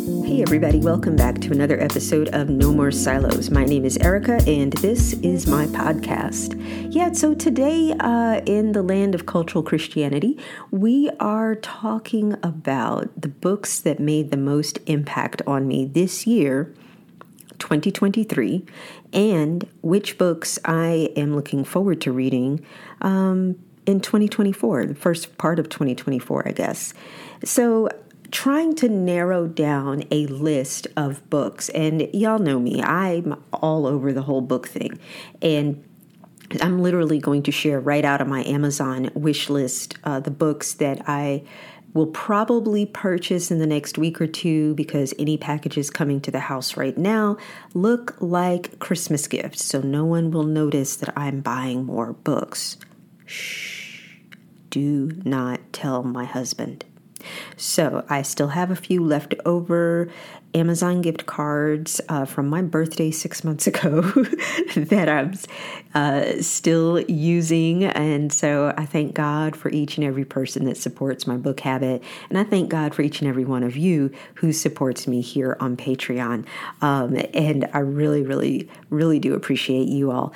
Hey everybody, welcome back to another episode of No More Silos. My name is Erica and this is my podcast. So today in the land of cultural Christianity, we are talking about the books that made the most impact on me this year, 2023, and which books I am looking forward to reading in 2024, the first part of 2024, I guess. So trying to narrow down a list of books, and y'all know me, I'm all over the whole book thing, and I'm literally going to share right out of my Amazon wish list the books that I will probably purchase in the next week or two, because any packages coming to the house right now look like Christmas gifts, so no one will notice that I'm buying more books. Shh, do not tell my husband. So I still have a few leftover Amazon gift cards from my birthday 6 months ago that I'm still using. And so I thank God for each and every person that supports my book habit. And I thank God for each and every one of you who supports me here on Patreon. And I really, really, really do appreciate you all.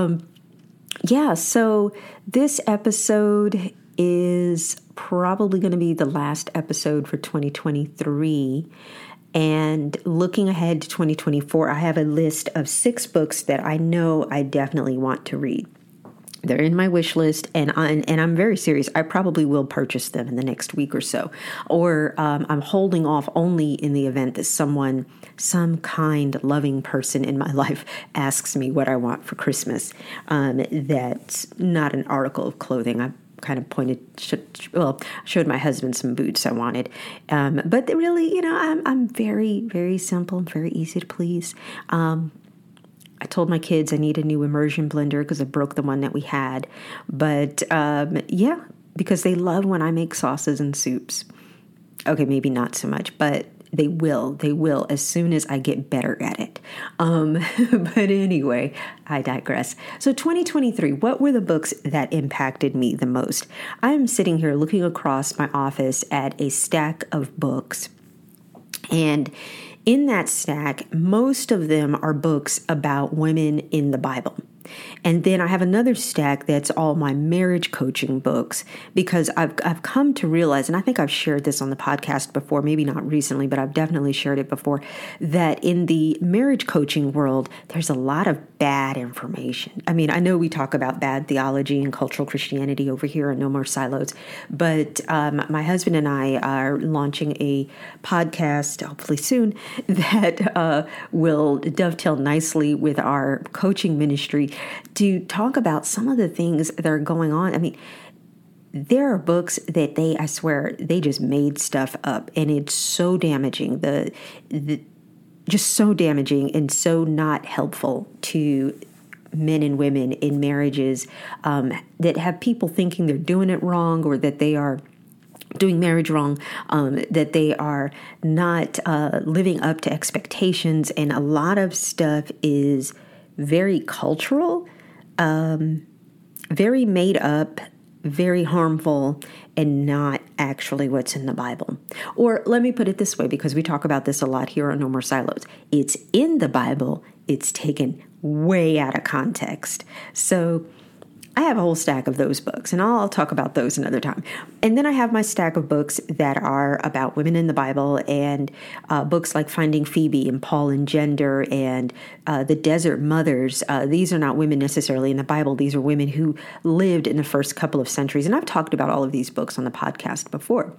So this episode is probably going to be the last episode for 2023. And looking ahead to 2024, I have a list of 6 books that I know I definitely want to read. They're in my wish list, and I'm very serious. I probably will purchase them in the next week or so. Or I'm holding off only in the event that some kind, loving person in my life asks me what I want for Christmas. That's not an article of clothing. I kind of showed my husband some boots I wanted. But really, I'm very, very simple, very easy to please. I told my kids I need a new immersion blender because I broke the one that we had. But because they love when I make sauces and soups. Okay, maybe not so much, but they will as soon as I get better at it. But anyway, I digress. So 2023, what were the books that impacted me the most? I'm sitting here looking across my office at a stack of books, and in that stack, most of them are books about women in the Bible. And then I have another stack that's all my marriage coaching books, because I've come to realize, and I think I've shared this on the podcast before, maybe not recently, but I've definitely shared it before, that in the marriage coaching world, there's a lot of bad information. I mean, I know we talk about bad theology and cultural Christianity over here on No More Silos, but my husband and I are launching a podcast, hopefully soon, that will dovetail nicely with our coaching ministry to talk about some of the things that are going on. I mean, there are books that I swear, they just made stuff up, and it's so damaging. Just so damaging and so not helpful to men and women in marriages that have people thinking they're doing it wrong, or that they are doing marriage wrong, that they are not living up to expectations. And a lot of stuff is very cultural, very made up, very harmful, and not actually what's in the Bible. Or let me put it this way, because we talk about this a lot here on No More Silos. It's in the Bible. It's taken way out of context. So I have a whole stack of those books, and I'll talk about those another time. And then I have my stack of books that are about women in the Bible, and books like Finding Phoebe and Paul and Gender and The Desert Mothers. These are not women necessarily in the Bible. These are women who lived in the first couple of centuries. And I've talked about all of these books on the podcast before.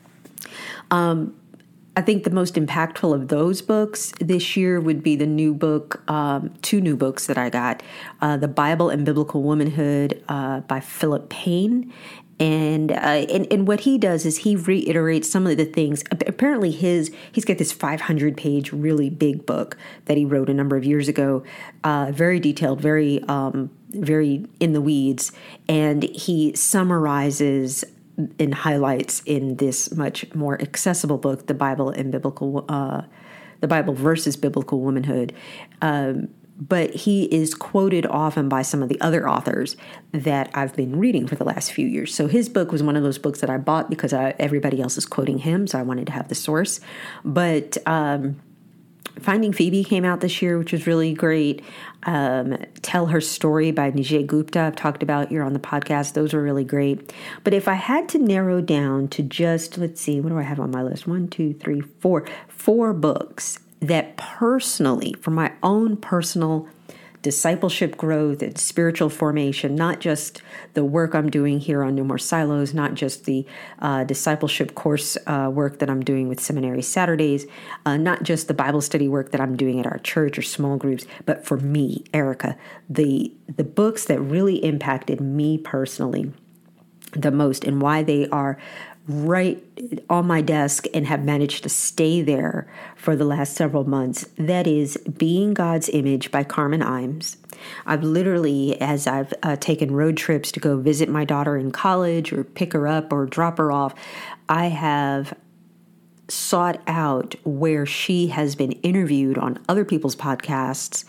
I think the most impactful of those books this year would be the new book, 2 new books that I got, The Bible and Biblical Womanhood by Philip Payne. And what he does is he reiterates some of the things. Apparently he's got this 500-page really big book that he wrote a number of years ago, very detailed, very in the weeds, and he summarizes and highlights in this much more accessible book, the Bible versus Biblical Womanhood, but he is quoted often by some of the other authors that I've been reading for the last few years. So his book was one of those books that I bought because everybody else is quoting him, so I wanted to have the source. But Finding Phoebe came out this year, which was really great. Tell Her Story by Nijay Gupta, I've talked about here on the podcast. Those were really great. But if I had to narrow down to just, let's see, what do I have on my list? 1, 2, 3, 4. 4 books that personally, for my own personal discipleship growth and spiritual formation, not just the work I'm doing here on No More Silos, not just the discipleship course work that I'm doing with Seminary Saturdays, not just the Bible study work that I'm doing at our church or small groups, but for me, Erica, the books that really impacted me personally the most and why they are right on my desk and have managed to stay there for the last several months. That is Being God's Image by Carmen Imes. I've literally, as I've taken road trips to go visit my daughter in college or pick her up or drop her off, I have sought out where she has been interviewed on other people's podcasts,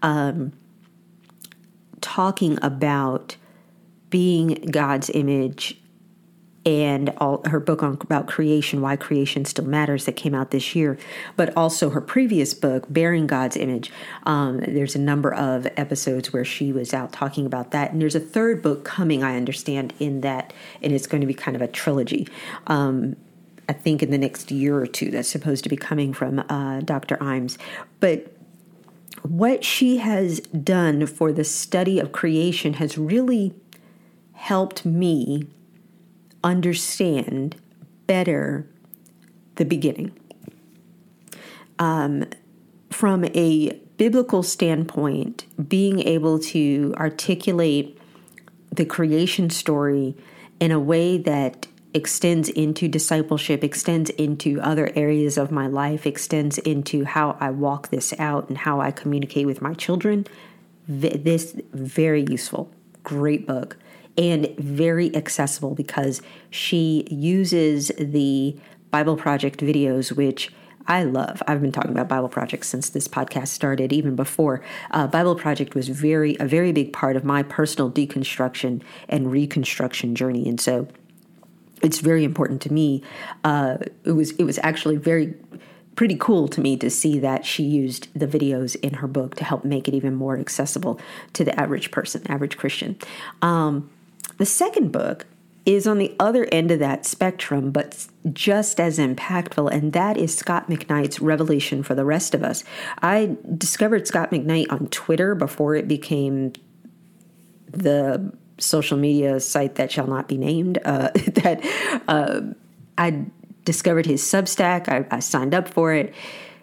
talking about being God's image, and all her book about creation, Why Creation Still Matters, that came out this year, but also her previous book, Bearing God's Image. There's a number of episodes where she was out talking about that. And there's a third book coming, I understand, in that, and it's going to be kind of a trilogy. I think in the next year or two, that's supposed to be coming from Dr. Imes. But what she has done for the study of creation has really helped me understand better the beginning. From a biblical standpoint, being able to articulate the creation story in a way that extends into discipleship, extends into other areas of my life, extends into how I walk this out and how I communicate with my children. This very useful, great book. And very accessible because she uses the Bible Project videos, which I love. I've been talking about Bible Project since this podcast started, even before. Bible Project was a very big part of my personal deconstruction and reconstruction journey. And so it's very important to me. It was actually pretty cool to me to see that she used the videos in her book to help make it even more accessible to the average person, average Christian. The second book is on the other end of that spectrum, but just as impactful, and that is Scot McKnight's Revelation for the Rest of Us. I discovered Scot McKnight on Twitter before it became the social media site that shall not be named. I discovered his Substack. I signed up for it.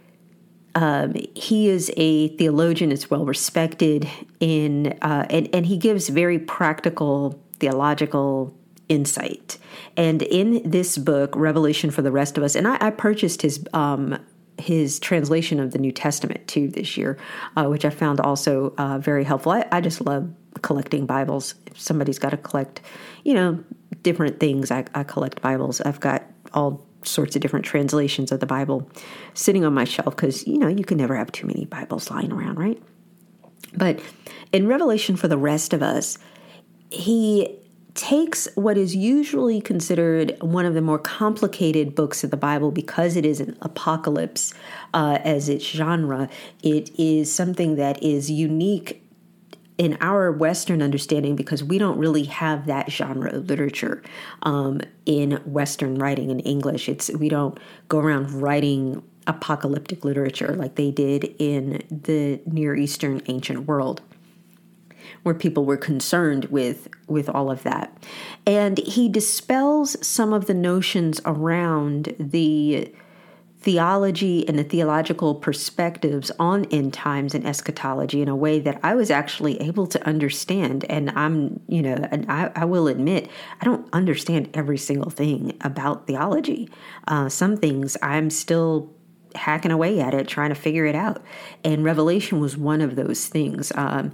He is a theologian. It's well respected and he gives very practical theological insight. And in this book, Revelation for the Rest of Us, and I purchased his translation of the New Testament too this year, which I found also very helpful. I just love collecting Bibles. If somebody's got to collect, different things, I collect Bibles. I've got all sorts of different translations of the Bible sitting on my shelf because, you can never have too many Bibles lying around, right? But in Revelation for the Rest of Us, he takes what is usually considered one of the more complicated books of the Bible because it is an apocalypse as its genre. It is something that is unique in our Western understanding because we don't really have that genre of literature in Western writing in English. We don't go around writing apocalyptic literature like they did in the Near Eastern ancient world, where people were concerned with all of that. And he dispels some of the notions around the theology and the theological perspectives on end times and eschatology in a way that I was actually able to understand. And I will admit, I don't understand every single thing about theology. Some things I'm still hacking away at it, trying to figure it out. And Revelation was one of those things.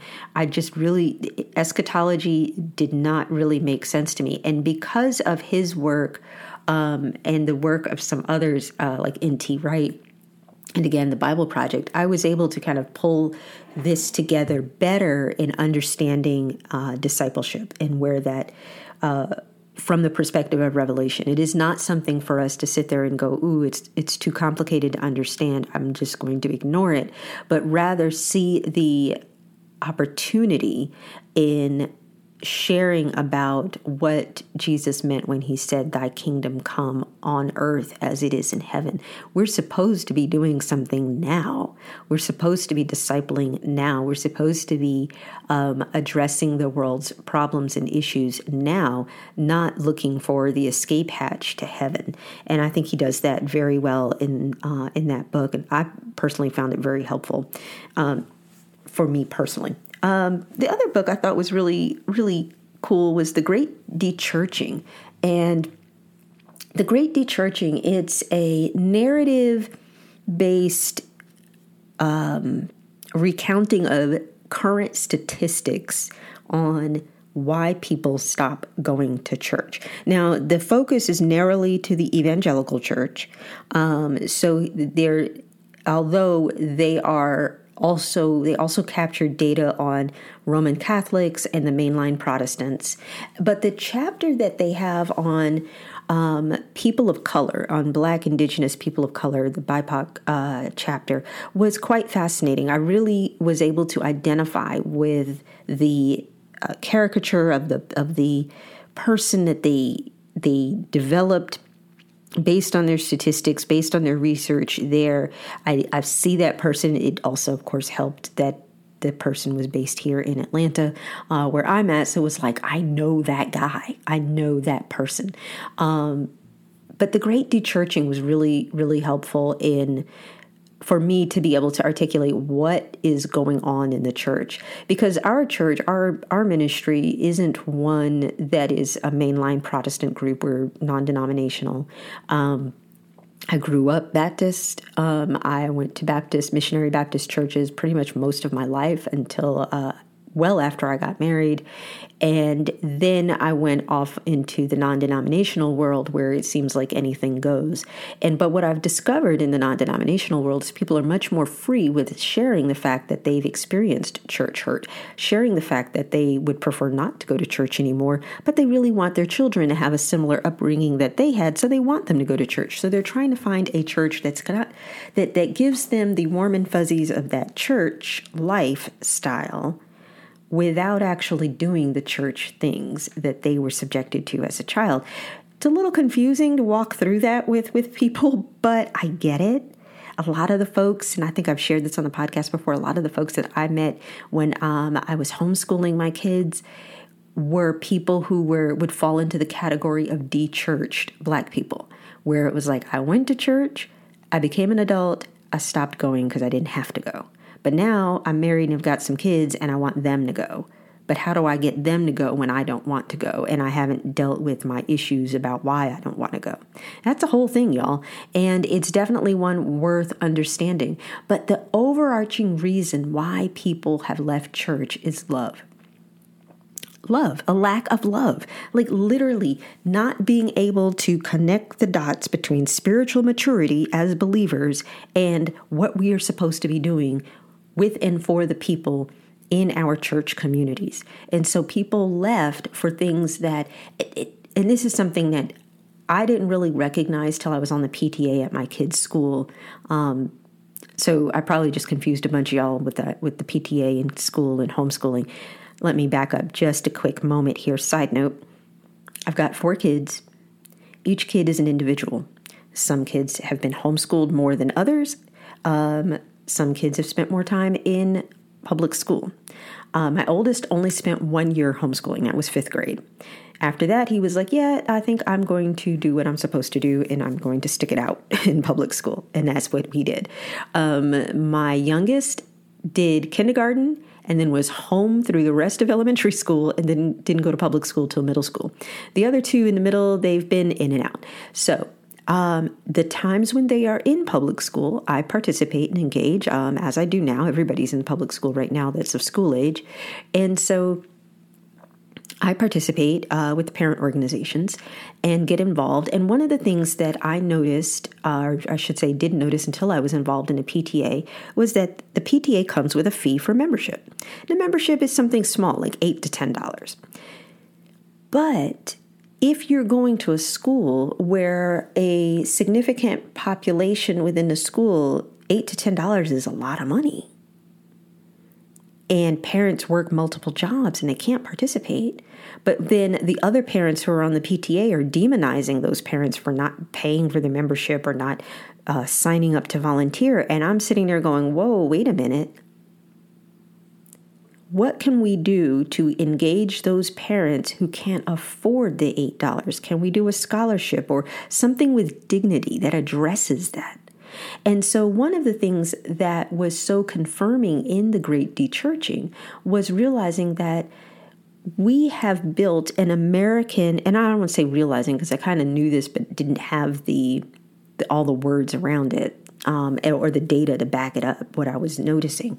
Eschatology did not really make sense to me. And because of his work and the work of some others like N.T. Wright, and again, the Bible Project, I was able to kind of pull this together better in understanding discipleship and where that, from the perspective of Revelation. It is not something for us to sit there and go, ooh, it's too complicated to understand, I'm just going to ignore it, but rather see the opportunity in sharing about what Jesus meant when he said, thy kingdom come on earth as it is in heaven. We're supposed to be doing something now. We're supposed to be discipling now. We're supposed to be addressing the world's problems and issues now, not looking for the escape hatch to heaven. And I think he does that very well in that book. And I personally found it very helpful for me personally. The other book I thought was really, really cool was The Great Dechurching. And The Great Dechurching, it's a narrative-based recounting of current statistics on why people stop going to church. Now, the focus is narrowly to the evangelical church. So although they also capture data on Roman Catholics and the mainline Protestants. But the chapter that they have on people of color, on Black, Indigenous people of color, the BIPOC chapter, was quite fascinating. I really was able to identify with the caricature of the person that they developed based on their statistics, based on their research there. I see that person. It also, of course, helped that the person was based here in Atlanta, where I'm at. So it was like, I know that guy. I know that person. But The Great Dechurching was really, really helpful for me to be able to articulate what is going on in the church. Because our church, our ministry isn't one that is a mainline Protestant group. We're non-denominational. I grew up Baptist. I went to missionary Baptist churches pretty much most of my life until well after I got married. And then I went off into the non-denominational world where it seems like anything goes. But what I've discovered in the non-denominational world is people are much more free with sharing the fact that they've experienced church hurt, sharing the fact that they would prefer not to go to church anymore, but they really want their children to have a similar upbringing that they had, so they want them to go to church. So they're trying to find a church that gives them the warm and fuzzies of that church lifestyle, without actually doing the church things that they were subjected to as a child. It's a little confusing to walk through that with people, but I get it. A lot of the folks, and I think I've shared this on the podcast before, a lot of the folks that I met when I was homeschooling my kids were people who would fall into the category of de-churched Black people, where it was like, I went to church, I became an adult, I stopped going because I didn't have to go. But now I'm married and have got some kids and I want them to go. But how do I get them to go when I don't want to go? And I haven't dealt with my issues about why I don't want to go. That's a whole thing, y'all. And it's definitely one worth understanding. But the overarching reason why people have left church is love. Love, a lack of love, like literally not being able to connect the dots between spiritual maturity as believers and what we are supposed to be doing with and for the people in our church communities. And so people left for things that, and this is something that I didn't really recognize till I was on the PTA at my kids' school. So I probably just confused a bunch of y'all with the PTA in school and homeschooling. Let me back up just a quick moment here. Side note, I've got 4 kids. Each kid is an individual. Some kids have been homeschooled more than others. Some kids have spent more time in public school. My oldest only spent 1 year homeschooling. That was 5th grade. After that, he was like, yeah, I think I'm going to do what I'm supposed to do, and I'm going to stick it out in public school. And that's what he did. My youngest did kindergarten and then was home through the rest of elementary school and then didn't go to public school till middle school. The other 2 in the middle, they've been in and out. So the times when they are in public school, I participate and engage, as I do now. Everybody's in public school right now that's of school age. And so I participate with parent organizations and get involved. And one of the things that I noticed, or I should say didn't notice until I was involved in a PTA, was that the PTA comes with a fee for membership. The membership is something small, like $8 to $10. But if you're going to a school where a significant population within the school, $8 to $10 is a lot of money. And parents work multiple jobs and they can't participate. But then the other parents who are on the PTA are demonizing those parents for not paying for the membership or not signing up to volunteer. And I'm sitting there going, whoa, wait a minute. What can we do to engage those parents who can't afford the $8? Can we do a scholarship or something with dignity that addresses that? And so one of the things that was so confirming in the Great Dechurching was realizing that we have built an American, and I don't want to say realizing because I kind of knew this but didn't have all the words around it or the data to back it up, what I was noticing.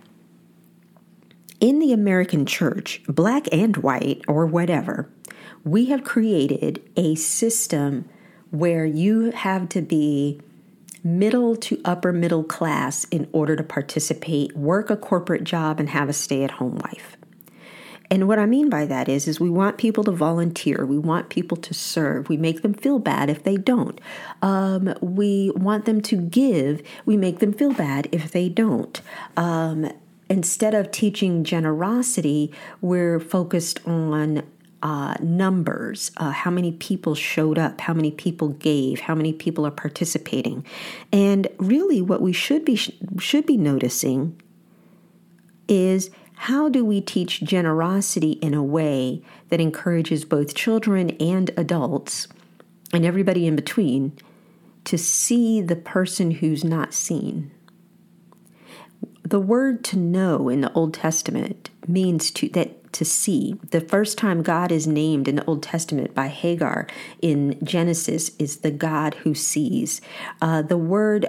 In the American church, black and white or whatever, we have created a system where you have to be middle to upper middle class in order to participate, work a corporate job, and have a stay-at-home wife. And what I mean by that is we want people to volunteer. We want people to serve. We make them feel bad if they don't. We want them to give. We make them feel bad if they don't. Instead of teaching generosity, we're focused on numbers, how many people showed up, how many people gave, how many people are participating. And really what we should be noticing is how do we teach generosity in a way that encourages both children and adults and everybody in between to see the person who's not seen. The word to know in the Old Testament means to see. The first time God is named in the Old Testament by Hagar in Genesis is the God who sees. The word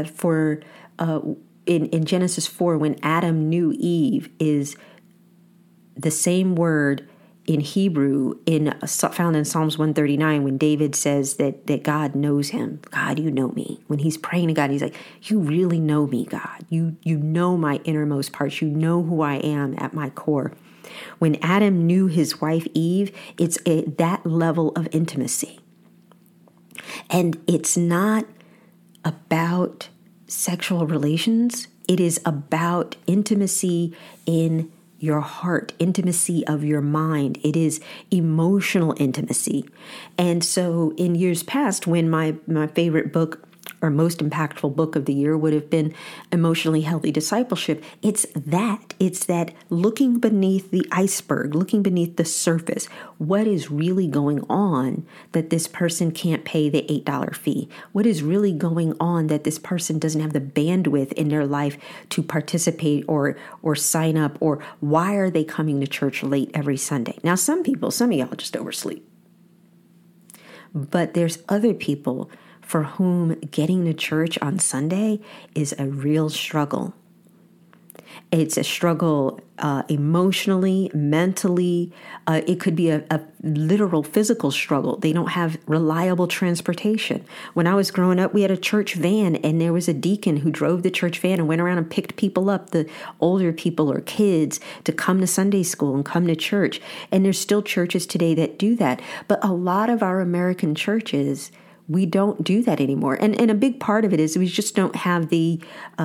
in Genesis 4, when Adam knew Eve, is the same word in Hebrew found in Psalms 139 when David says that God knows him. God, you know me. When he's praying to God, he's like, you really know me, God. You know my innermost parts. You know who I am at my core. When Adam knew his wife Eve, it's that level of intimacy. And it's not about sexual relations. It is about intimacy in your heart, intimacy of your mind. It is emotional intimacy. And so in years past, when my favorite book or most impactful book of the year would have been Emotionally Healthy Discipleship, it's that looking beneath the iceberg, looking beneath the surface. What is really going on that this person can't pay the $8 fee? What is really going on that this person doesn't have the bandwidth in their life to participate or sign up? Or why are they coming to church late every Sunday? Now, some of y'all just oversleep. But there's other people for whom getting to church on Sunday is a real struggle. It's a struggle emotionally, mentally. It could be a literal physical struggle. They don't have reliable transportation. When I was growing up, we had a church van, and there was a deacon who drove the church van and went around and picked people up, the older people or kids, to come to Sunday school and come to church. And there's still churches today that do that. But a lot of our American churches, we don't do that anymore. And a big part of it is we just don't have the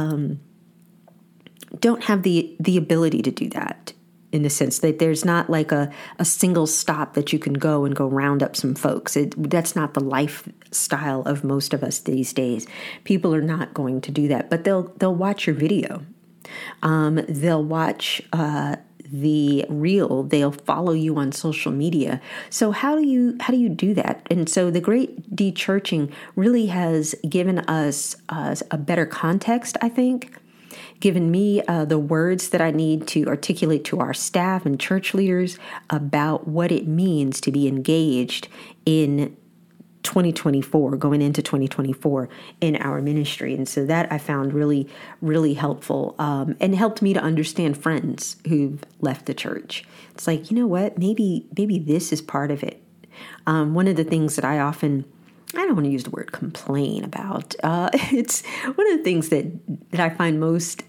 ability to do that, in the sense that there's not like a single stop that you can go and go round up some folks. That's not the lifestyle of most of us these days. People are not going to do that, but they'll watch your video. They'll watch the reel. They'll follow you on social media. So how do you do that? And so the Great Dechurching really has given us a better context, I think, given me the words that I need to articulate to our staff and church leaders about what it means to be engaged in 2024, going into 2024 in our ministry. And so that I found really, really helpful, and helped me to understand friends who've left the church. It's like, you know what, maybe this is part of it. One of the things that I don't want to use the word complain about. It's one of the things that I find most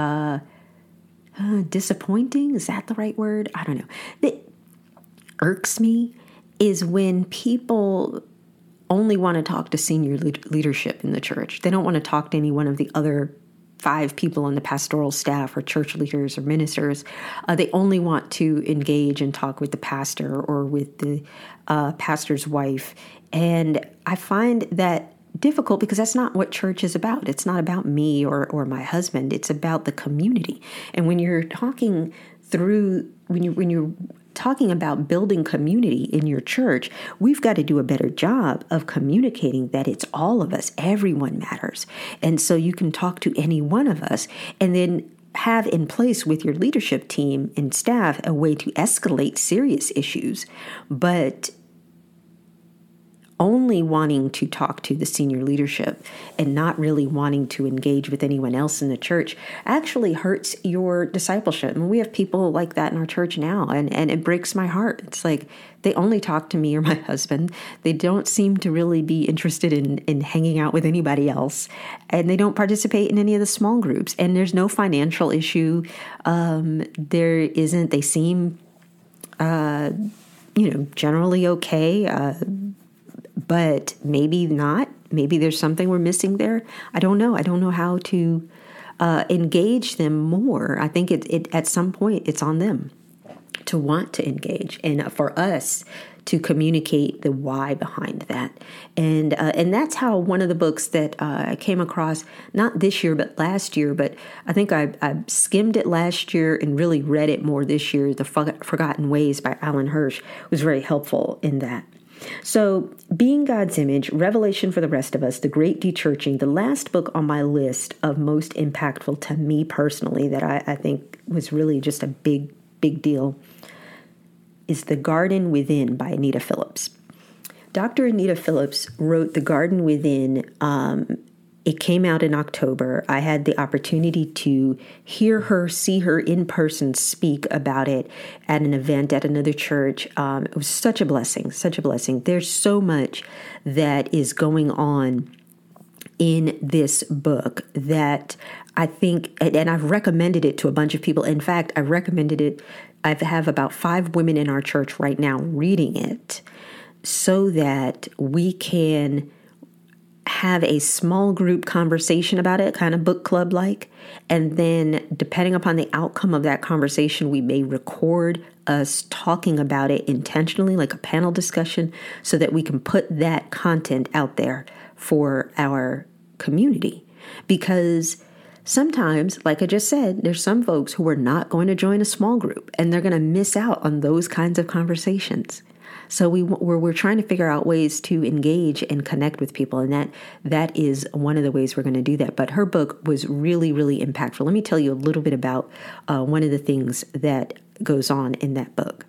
disappointing. Is that the right word? I don't know. That irks me is when people only want to talk to senior leadership in the church. They don't want to talk to any one of the other 5 people on the pastoral staff or church leaders or ministers. They only want to engage and talk with the pastor or with the pastor's wife. And I find that difficult because that's not what church is about. It's not about me or my husband. It's about the community. And when you're talking when you're talking about building community in your church, we've got to do a better job of communicating that it's all of us. Everyone matters. And so you can talk to any one of us and then have in place with your leadership team and staff a way to escalate serious issues, but only wanting to talk to the senior leadership and not really wanting to engage with anyone else in the church actually hurts your discipleship. And we have people like that in our church now, and it breaks my heart. It's like they only talk to me or my husband. They don't seem to really be interested in hanging out with anybody else, and they don't participate in any of the small groups. And there's no financial issue. There isn't. They seem, generally okay. But maybe not. Maybe there's something we're missing there. I don't know. I don't know how to engage them more. I think it at some point it's on them to want to engage, and for us to communicate the why behind that. And that's how one of the books that I came across, not this year, but last year, but I think I skimmed it last year and really read it more this year, The Forgotten Ways by Alan Hirsch was very helpful in that. So, Being God's Image, Revelation for the Rest of Us, The Great Dechurching, the last book on my list of most impactful to me personally that I think was really just a big deal is The Garden Within by Anita Phillips. Dr. Anita Phillips wrote The Garden Within. It came out in October. I had the opportunity to see her in person speak about it at an event at another church. It was such a blessing, such a blessing. There's so much that is going on in this book that I think, and I've recommended it to a bunch of people. In fact, I recommended it. I have about 5 women in our church right now reading it so that we can have a small group conversation about it, kind of book club like, and then depending upon the outcome of that conversation, we may record us talking about it intentionally, like a panel discussion, so that we can put that content out there for our community. Because sometimes, like I just said, there's some folks who are not going to join a small group, and they're going to miss out on those kinds of conversations. So we're trying to figure out ways to engage and connect with people, and that is one of the ways we're going to do that. But her book was really, really impactful. Let me tell you a little bit about one of the things that goes on in that book.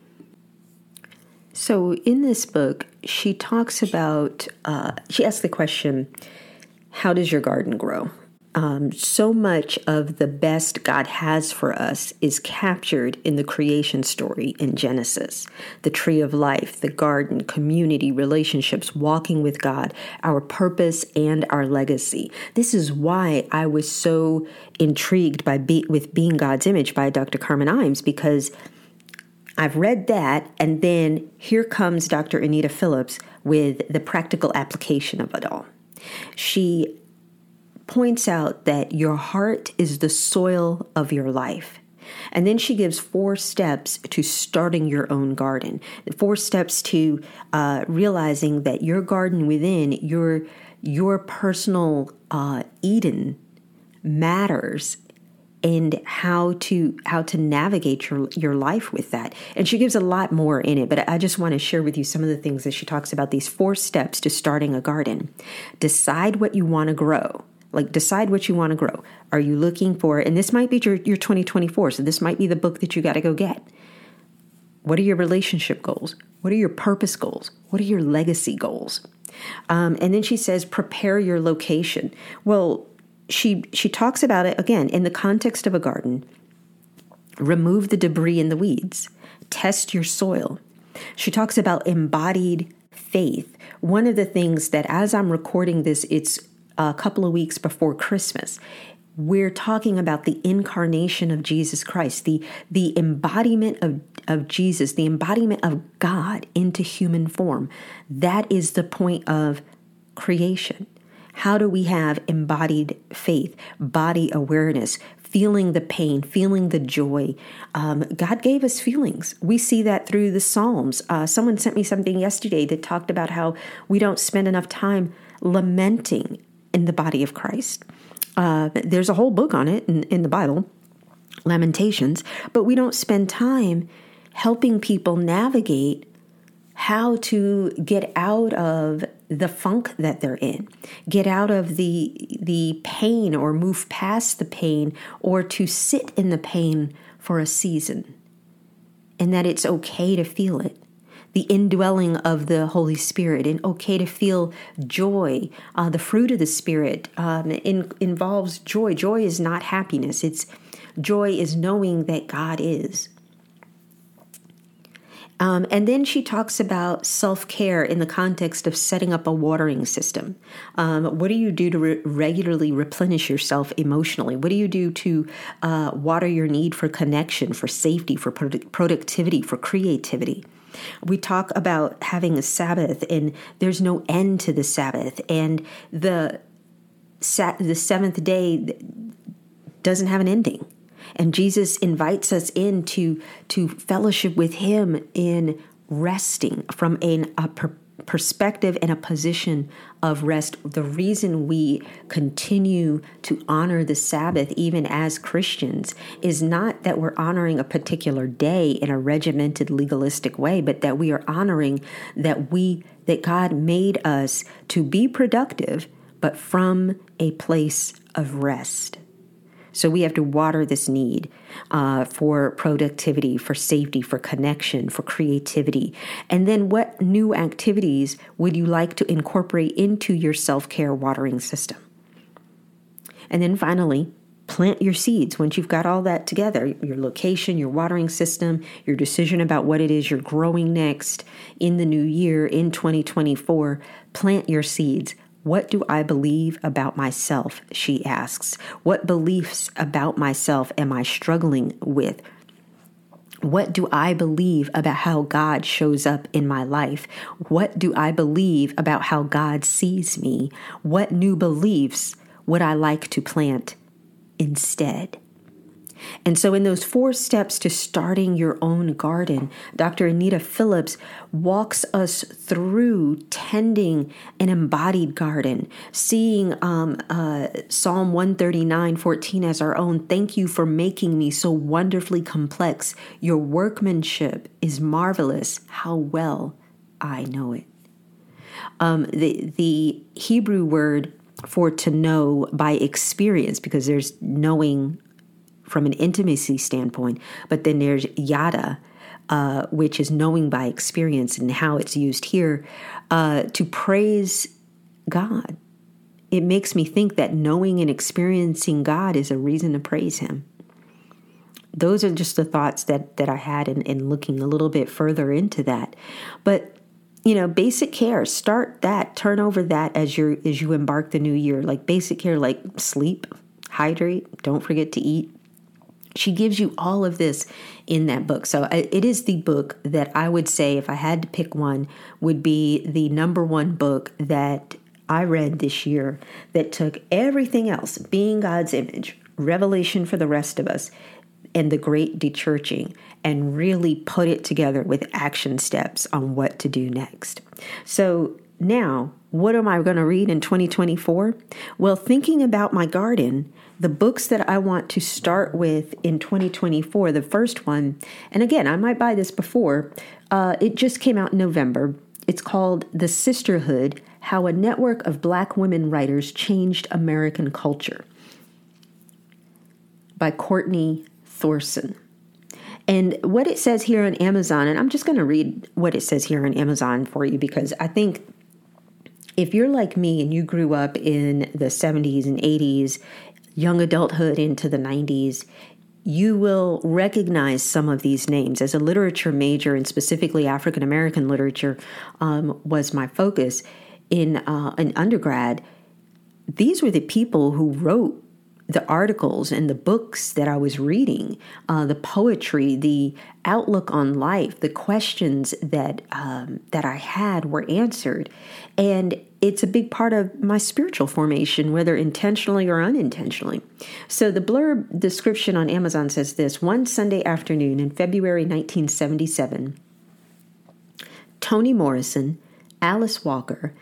So in this book, she talks about, she asks the question, how does your garden grow? So much of the best God has for us is captured in the creation story in Genesis. The tree of life, the garden, community, relationships, walking with God, our purpose, and our legacy. This is why I was so intrigued with Being God's Image by Dr. Carmen Imes, because I've read that, and then here comes Dr. Anita Phillips with the practical application of it all. She points out that your heart is the soil of your life. And then she gives 4 steps to starting your own garden, 4 steps to realizing that your garden within, your personal Eden matters, and how to navigate your life with that. And she gives a lot more in it, but I just want to share with you some of the things that she talks about, these 4 steps to starting a garden. Decide what you want to grow. Like, decide what you want to grow. Are you looking for, and this might be your 2024, so this might be the book that you got to go get. What are your relationship goals? What are your purpose goals? What are your legacy goals? And then she says, prepare your location. Well, she talks about it, again, in the context of a garden. Remove the debris and the weeds. Test your soil. She talks about embodied faith. One of the things that, as I'm recording this, it's a couple of weeks before Christmas, we're talking about the incarnation of Jesus Christ, the embodiment of Jesus, the embodiment of God into human form. That is the point of creation. How do we have embodied faith, body awareness, feeling the pain, feeling the joy? God gave us feelings. We see that through the Psalms. Someone sent me something yesterday that talked about how we don't spend enough time lamenting in the body of Christ. There's a whole book on it in the Bible, Lamentations, but we don't spend time helping people navigate how to get out of the funk that they're in, get out of the pain or move past the pain, or to sit in the pain for a season, and that it's okay to feel it. The indwelling of the Holy Spirit, and okay to feel joy. The fruit of the Spirit involves joy. Joy is not happiness. Joy is knowing that God is. And then she talks about self-care in the context of setting up a watering system. What do you do to regularly replenish yourself emotionally? What do you do to water your need for connection, for safety, for productivity, for creativity? We talk about having a Sabbath, and there's no end to the Sabbath. And the seventh day doesn't have an ending. And Jesus invites us into fellowship with him in resting from a perspective and a position of rest. The reason we continue to honor the Sabbath, even as Christians, is not that we're honoring a particular day in a regimented, legalistic way, but that we are honoring that God made us to be productive, but from a place of rest. So we have to water this need for productivity, for safety, for connection, for creativity. And then what new activities would you like to incorporate into your self-care watering system? And then finally, plant your seeds. Once you've got all that together, your location, your watering system, your decision about what it is you're growing next in the new year, in 2024, plant your seeds. What do I believe about myself? She asks. What beliefs about myself am I struggling with? What do I believe about how God shows up in my life? What do I believe about how God sees me? What new beliefs would I like to plant instead? And so in those 4 steps to starting your own garden, Dr. Anita Phillips walks us through tending an embodied garden, seeing Psalm 139:14 as our own. Thank you for making me so wonderfully complex. Your workmanship is marvelous. How well I know it. The Hebrew word for to know by experience, because there's knowing from an intimacy standpoint, but then there's yada, which is knowing by experience, and how it's used here to praise God. It makes me think that knowing and experiencing God is a reason to praise him. Those are just the thoughts that I had in looking a little bit further into that. But basic care, start that, turn over that as you embark the new year. Like basic care, like sleep, hydrate, don't forget to eat. She gives you all of this in that book. So it is the book that I would say, if I had to pick one, would be the number one book that I read this year that took everything else, being God's image, revelation for the rest of us, and the great dechurching, and really put it together with action steps on what to do next. So now, what am I going to read in 2024? Well, thinking about my garden, the books that I want to start with in 2024, the first one, and again, I might buy this before, it just came out in November. It's called The Sisterhood, How a Network of Black Women Writers Changed American Culture, by Courtney Thorson. And what it says here on Amazon, and I'm just going to read what it says here on Amazon for you, because I think if you're like me and you grew up in the 70s and 80s, young adulthood into the 90s, you will recognize some of these names. As a literature major, and specifically African American literature was my focus in undergrad, these were the people who wrote the articles and the books that I was reading, the poetry, the outlook on life, the questions that I had were answered. And it's a big part of my spiritual formation, whether intentionally or unintentionally. So the blurb description on Amazon says this: one Sunday afternoon in February 1977, Toni Morrison, Alice Walker,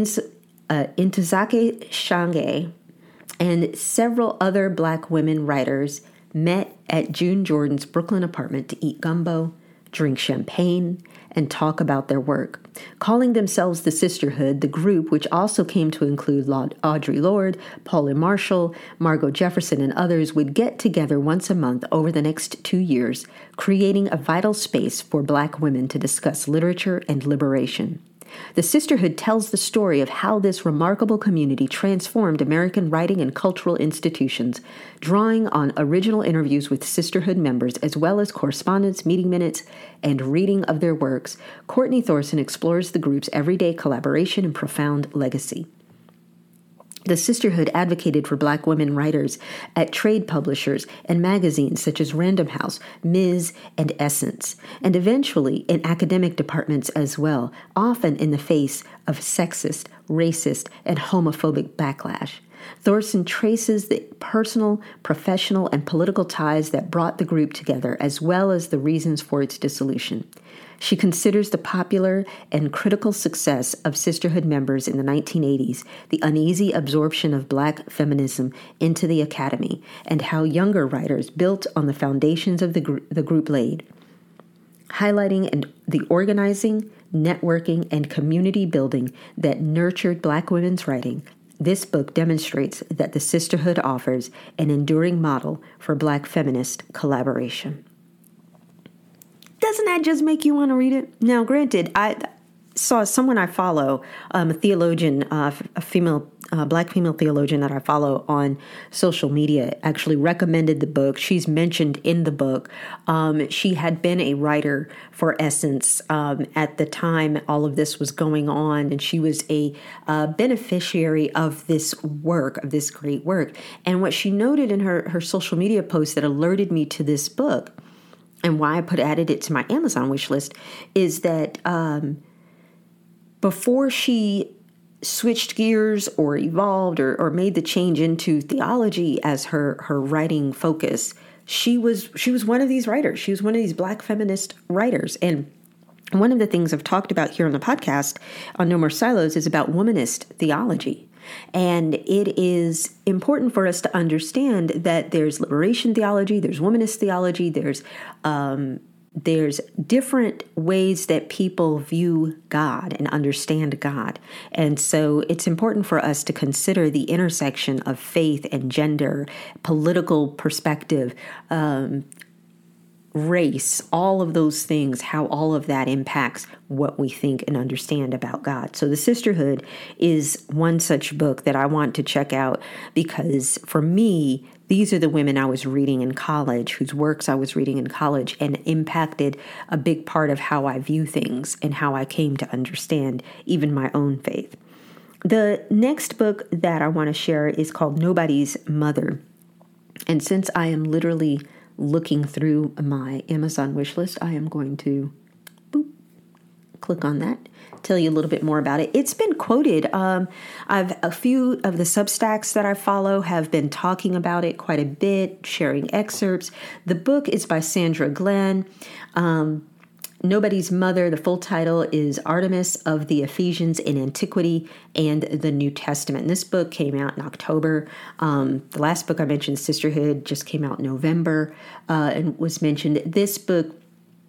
Ntozake Shange, and several other Black women writers met at June Jordan's Brooklyn apartment to eat gumbo, drink champagne, and talk about their work. Calling themselves the Sisterhood, the group, which also came to include Audre Lorde, Paula Marshall, Margot Jefferson, and others, would get together once a month over the next 2 years, creating a vital space for Black women to discuss literature and liberation. The Sisterhood tells the story of how this remarkable community transformed American writing and cultural institutions, drawing on original interviews with Sisterhood members as well as correspondence, meeting minutes, and reading of their works. Courtney Thorson explores the group's everyday collaboration and profound legacy. The Sisterhood advocated for Black women writers at trade publishers and magazines such as Random House, Ms., and Essence, and eventually in academic departments as well, often in the face of sexist, racist, and homophobic backlash. Thorson traces the personal, professional, and political ties that brought the group together, as well as the reasons for its dissolution. She considers the popular and critical success of Sisterhood members in the 1980s, the uneasy absorption of Black feminism into the academy, and how younger writers built on the foundations of the group laid, highlighting the organizing, networking, and community building that nurtured Black women's writing. This book demonstrates that the Sisterhood offers an enduring model for Black feminist collaboration. Doesn't that just make you want to read it? Now, granted, I saw someone I follow, a theologian, a female, Black female theologian that I follow on social media, actually recommended the book. She's mentioned in the book. She had been a writer for Essence at the time all of this was going on, and she was a beneficiary of this work, of this great work. And what she noted in her social media post that alerted me to this book, and why I added it to my Amazon wish list, is that before she switched gears or evolved or made the change into theology as her writing focus, she was one of these writers. She was one of these Black feminist writers. And one of the things I've talked about here on the podcast on No More Silos is about womanist theology. And it is important for us to understand that there's liberation theology, there's womanist theology, there's different ways that people view God and understand God. And so it's important for us to consider the intersection of faith and gender, political perspective, race, all of those things, how all of that impacts what we think and understand about God. So The Sisterhood is one such book that I want to check out because for me, these are the women I was reading in college, whose works I was reading in college, and impacted a big part of how I view things and how I came to understand even my own faith. The next book that I want to share is called Nobody's Mother. And since I am literally looking through my Amazon wish list, I am going to click on that, tell you a little bit more about it. It's been quoted. A few of the Substacks that I follow have been talking about it quite a bit, sharing excerpts. The book is by Sandra Glenn. Nobody's Mother, the full title is Artemis of the Ephesians in Antiquity and the New Testament. And this book came out in October. The last book I mentioned, Sisterhood, just came out in November and was mentioned. This book,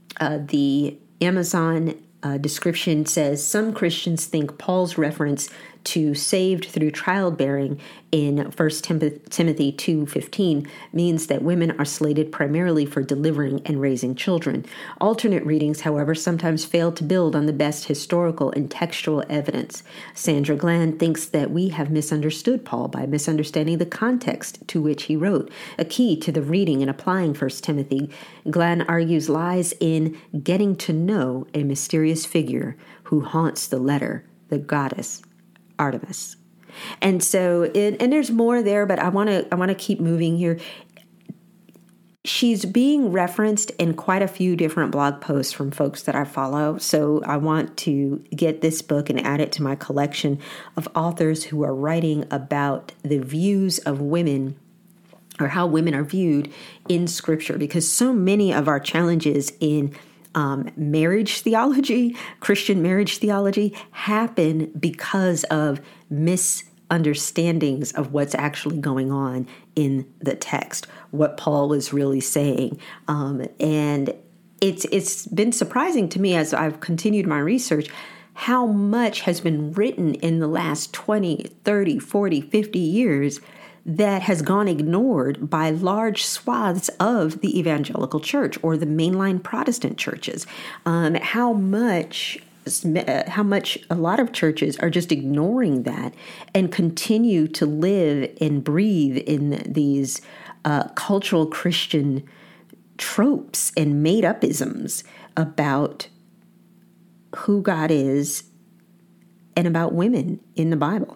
the Amazon description says, some Christians think Paul's reference to saved through childbearing in 1 Timothy 2:15 means that women are slated primarily for delivering and raising children. Alternate readings, however, sometimes fail to build on the best historical and textual evidence. Sandra Glenn thinks that we have misunderstood Paul by misunderstanding the context to which he wrote. A key to the reading and applying 1 Timothy, Glenn argues, lies in getting to know a mysterious figure who haunts the letter, the goddess Artemis. And so, and there's more there, but I want to keep moving here. She's being referenced in quite a few different blog posts from folks that I follow. So I want to get this book and add it to my collection of authors who are writing about the views of women, or how women are viewed in Scripture, because so many of our challenges in marriage theology, Christian marriage theology, happen because of misunderstandings of what's actually going on in the text, what Paul was really saying. And it's been surprising to me as I've continued my research how much has been written in the last 20, 30, 40, 50 years that has gone ignored by large swaths of the evangelical church or the mainline Protestant churches. How much a lot of churches are just ignoring that and continue to live and breathe in these cultural Christian tropes and made-up-isms about who God is and about women in the Bible.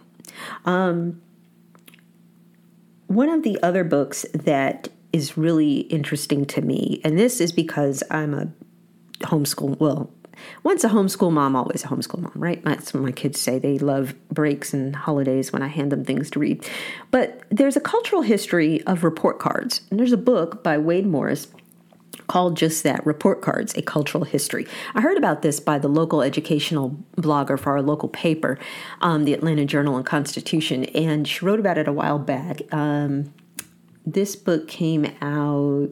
One of the other books that is really interesting to me, and this is because I'm a once a homeschool mom, always a homeschool mom, right? That's what my kids say. They love breaks and holidays when I hand them things to read. But there's a cultural history of report cards. And there's a book by Wade Morris called just that, Report Cards, A Cultural History. I heard about this by the local educational blogger for our local paper, the Atlanta Journal and Constitution, and she wrote about it a while back. This book came out,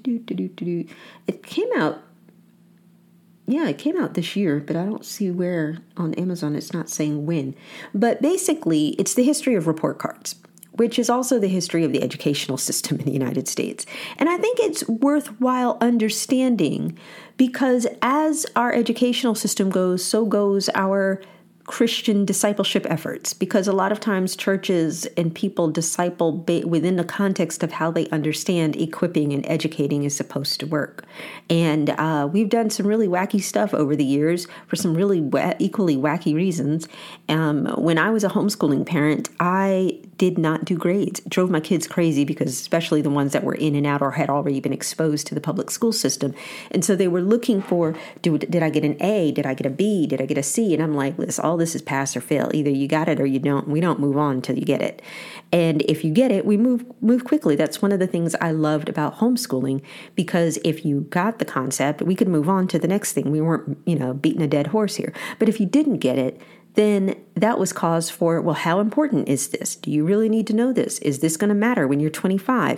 it came out this year, but I don't see where on Amazon. It's not saying when. But basically, it's the history of report cards, which is also the history of the educational system in the United States. And I think it's worthwhile understanding because as our educational system goes, so goes our Christian discipleship efforts, because a lot of times churches and people disciple within the context of how they understand equipping and educating is supposed to work. And we've done some really wacky stuff over the years for some really equally wacky reasons. When I was a homeschooling parent, I did not do grades. It drove my kids crazy because especially the ones that were in and out or had already been exposed to the public school system. And so they were looking for, did I get an A? Did I get a B? Did I get a C? And I'm like, listen, all this is pass or fail. Either you got it or you don't. We don't move on until you get it. And if you get it, we move quickly. That's one of the things I loved about homeschooling, because if you got the concept, we could move on to the next thing. We weren't, beating a dead horse here. But if you didn't get it, then that was cause for, well, how important is this? Do you really need to know this? Is this going to matter when you're 25?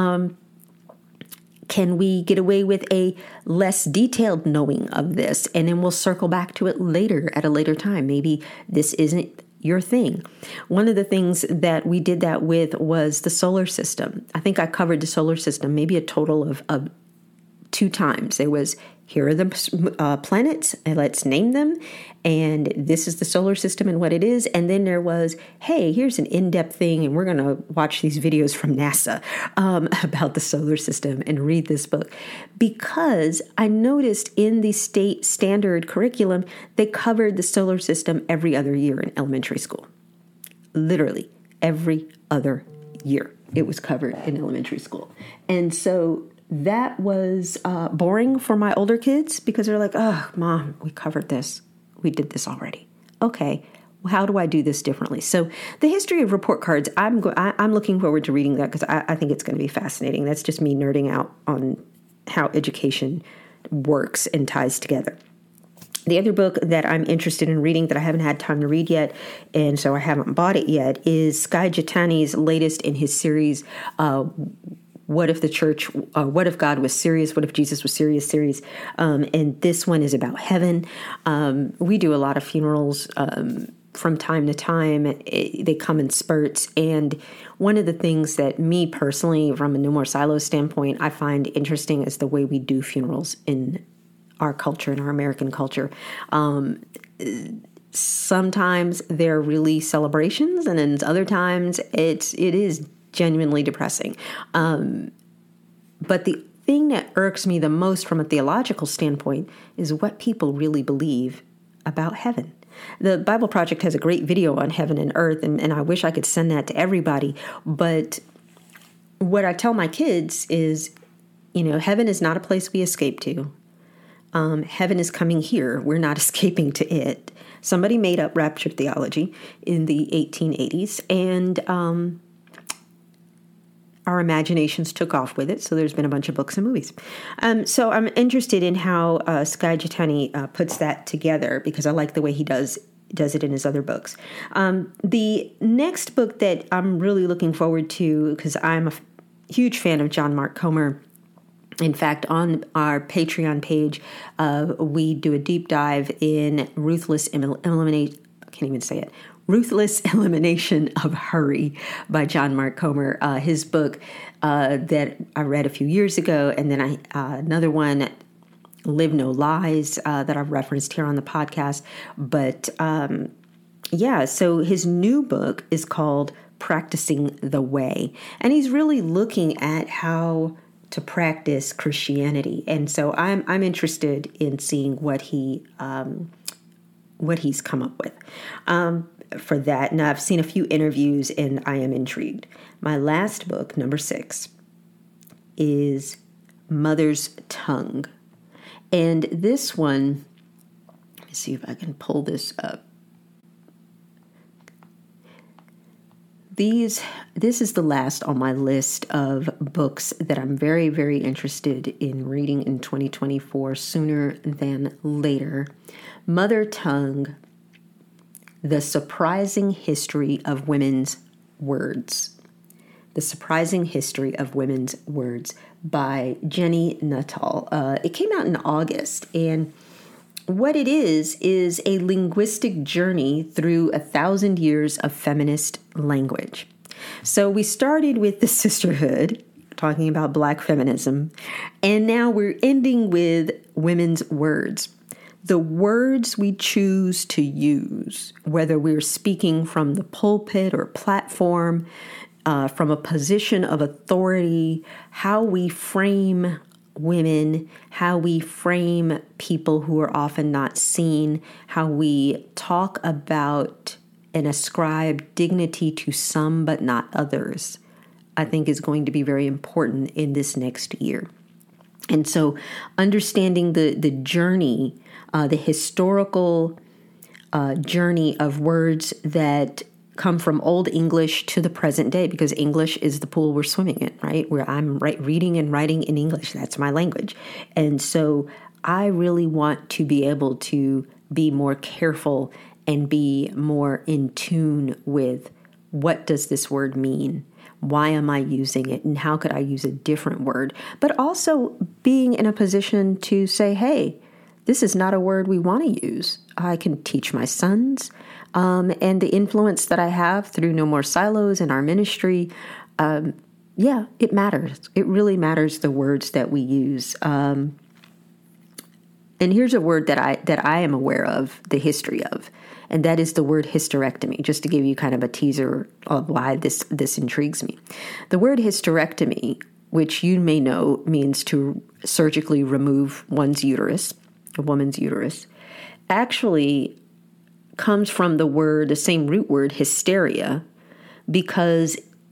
Can we get away with a less detailed knowing of this? And then we'll circle back to it later at a later time. Maybe this isn't your thing. One of the things that we did that with was the solar system. I think I covered the solar system maybe a total of 2 times. There was, here are the planets, and let's name them, and this is the solar system and what it is. And then there was, hey, here's an in-depth thing, and we're going to watch these videos from NASA about the solar system and read this book. Because I noticed in the state standard curriculum, they covered the solar system every other year in elementary school. Literally, every other year it was covered in elementary school. And so that was boring for my older kids because they're like, oh, Mom, we covered this. We did this already. Okay, well, how do I do this differently? So the history of report cards, I'm looking forward to reading that because I think it's going to be fascinating. That's just me nerding out on how education works and ties together. The other book that I'm interested in reading that I haven't had time to read yet, and so I haven't bought it yet, is Skye Jethani's latest in his series, What If the Church, What If God Was Serious? What If Jesus Was Serious? Series. And this one is about heaven. We do a lot of funerals from time to time. They come in spurts. And one of the things that me personally, from a No More Silos standpoint, I find interesting is the way we do funerals in our culture, in our American culture. Sometimes they're really celebrations, and then other times it is genuinely depressing. But the thing that irks me the most from a theological standpoint is what people really believe about heaven. The Bible Project has a great video on heaven and earth, and I wish I could send that to everybody. But what I tell my kids is, heaven is not a place we escape to. Heaven is coming here. We're not escaping to it. Somebody made up rapture theology in the 1880s, and our imaginations took off with it. So there's been a bunch of books and movies. So I'm interested in how Skye Jethani puts that together, because I like the way he does it in his other books. The next book that I'm really looking forward to, because I'm a huge fan of John Mark Comer. In fact, on our Patreon page, we do a deep dive in Ruthless Elimination of Hurry by John Mark Comer. His book that I read a few years ago, and then another one, Live No Lies, that I've referenced here on the podcast. But so his new book is called Practicing the Way, and he's really looking at how to practice Christianity. And so I'm interested in seeing what he's come up with for that. And I've seen a few interviews, and I am intrigued. My last book, number 6, is Mother's Tongue. And this one, let me see if I can pull this up. This is the last on my list of books that I'm very, very interested in reading in 2024, sooner than later. Mother Tongue, The Surprising History of Women's Words. The Surprising History of Women's Words by Jenny Nuttall. It came out in August, and what it is a linguistic journey through 1,000 years of feminist language. So we started with the sisterhood, talking about Black feminism, and now we're ending with women's words. The words we choose to use, whether we're speaking from the pulpit or platform, from a position of authority, how we frame women, how we frame people who are often not seen, how we talk about and ascribe dignity to some but not others, I think is going to be very important in this next year. And so understanding the journey, the historical journey of words that come from Old English to the present day, because English is the pool we're swimming in, right? Where I'm reading and writing in English. That's my language. And so I really want to be able to be more careful and be more in tune with, what does this word mean? Why am I using it? And how could I use a different word? But also being in a position to say, hey, this is not a word we want to use. I can teach my sons. And the influence that I have through No More Silos and our ministry, it matters. It really matters, the words that we use. And here's a word that I am aware of the history of, and that is the word hysterectomy, just to give you kind of a teaser of why this intrigues me. The word hysterectomy, which you may know means to surgically remove one's uterus, a woman's uterus, actually comes from the same root word, hysteria, because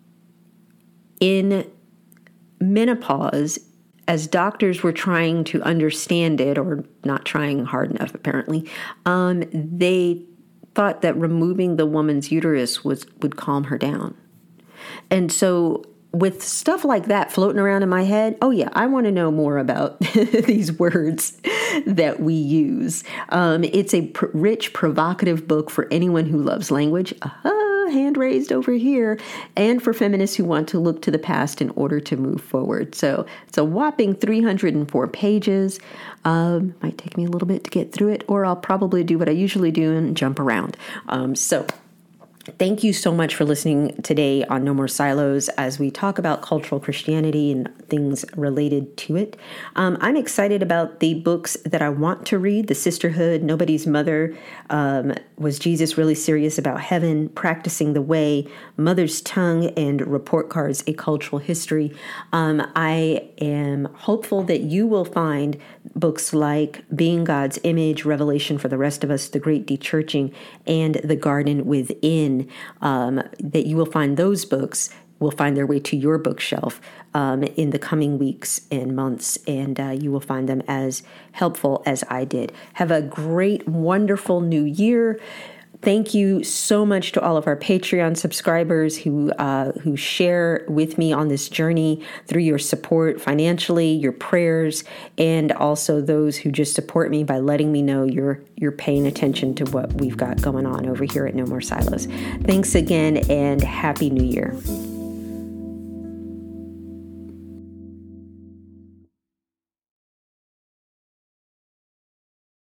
in menopause, as doctors were trying to understand it, or not trying hard enough apparently, they thought that removing the woman's uterus would calm her down. And so with stuff like that floating around in my head, I want to know more about these words that we use. It's a rich, provocative book for anyone who loves language. hand raised over here, and for feminists who want to look to the past in order to move forward. So it's a whopping 304 pages. Might take me a little bit to get through it, or I'll probably do what I usually do and jump around. So thank you so much for listening today on No More Silos as we talk about cultural Christianity and things related to it. I'm excited about the books that I want to read. The Sisterhood, Nobody's Mother, Was Jesus Really Serious About Heaven, Practicing the Way, Mother's Tongue, and Report Cards, A Cultural History. I am hopeful that you will find books like Being God's Image, Revelation for the Rest of Us, The Great Dechurching, and The Garden Within. That you will find those books will find their way to your bookshelf in the coming weeks and months, and you will find them as helpful as I did. Have a great, wonderful new year. Thank you so much to all of our Patreon subscribers who share with me on this journey through your support financially, your prayers, and also those who just support me by letting me know you're paying attention to what we've got going on over here at No More Silos. Thanks again, and Happy New Year.